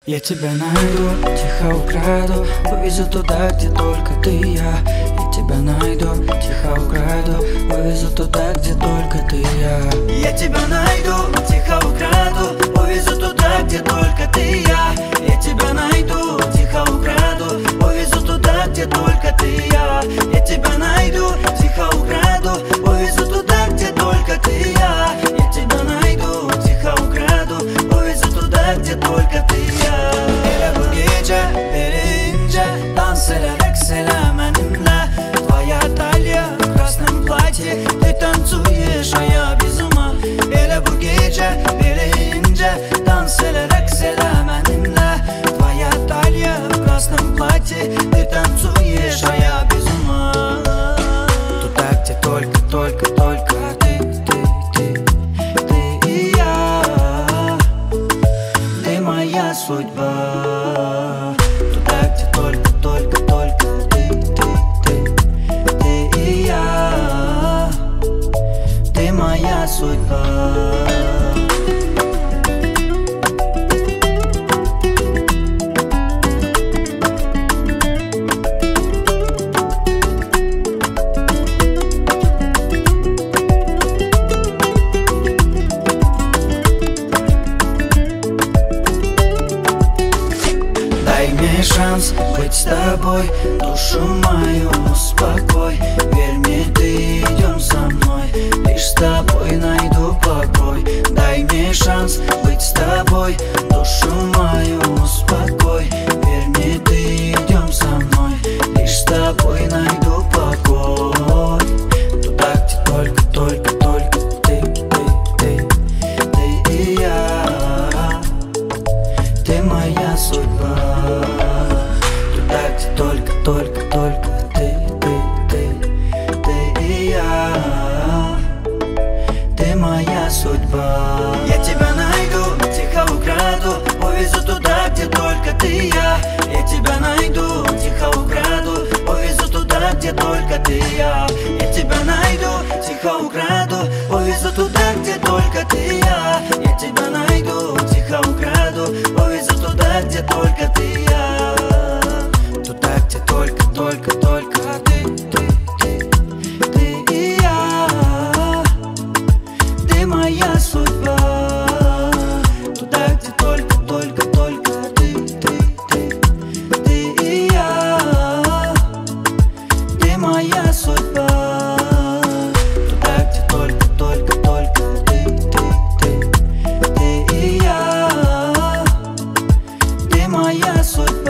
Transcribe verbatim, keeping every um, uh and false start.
Я тебя найду, тихо украду, увезу туда, где только ты и я. Я тебя найду, тихо украду, увезу туда, где только ты и я. Я тебя найду, тихо украду, увезу туда, где только ты и я. Я тебя найду, тихо украду, увезу туда, где только ты и я. Я тебя найду, тихо украду, увезу туда, где только ты и я. Я тебя найду, tихо украду, увезу туда, где только ты и я. Hele bu gece verince dans ederek selamınla. Твоя талия в красном платье, ты танцуешь, а я без ума. Hele bu gece verince dans ederek selamınla. Твоя талия в красном платье, ты танцуешь, а я без ума. Туда, где только, только, только ты, ты, ты, ты и я. Ты моя судьба. Туда, где только, только, только ты, ты, ты, ты и я. Ты моя судьба. Дай мне шанс быть с тобой, душу мою успокой. Верь мне, ты идем со мной, лишь с тобой найду покой. Дай мне шанс быть с тобой, душу мою успокой. Верь мне, ты идем со мной, лишь с тобой найду покой. Туда, где только, только, только ты, ты, ты, ты и я. Ты моя судьба. Туда, где только, только, только ты, ты, ты, ты и я. Ты моя судьба. Я тебя найду, тихо украду, увезу туда, где только ты и я. Я тебя найду, тихо украду, увезу туда, где только ты и я. Я тебя найду, тихо украду, увезу туда, где только ты и я. Я тебя найду, тихо украду, увезу туда, где только ты и я. Туда, где только, только, только ты, ты, ты, ты и я. Ты моя судьба. Туда, где только, только, только ты, ты, ты, ты и я. Ты моя судьба. Туда, где только, только, только ты, ты, ты, ты и я. Ты моя судьба.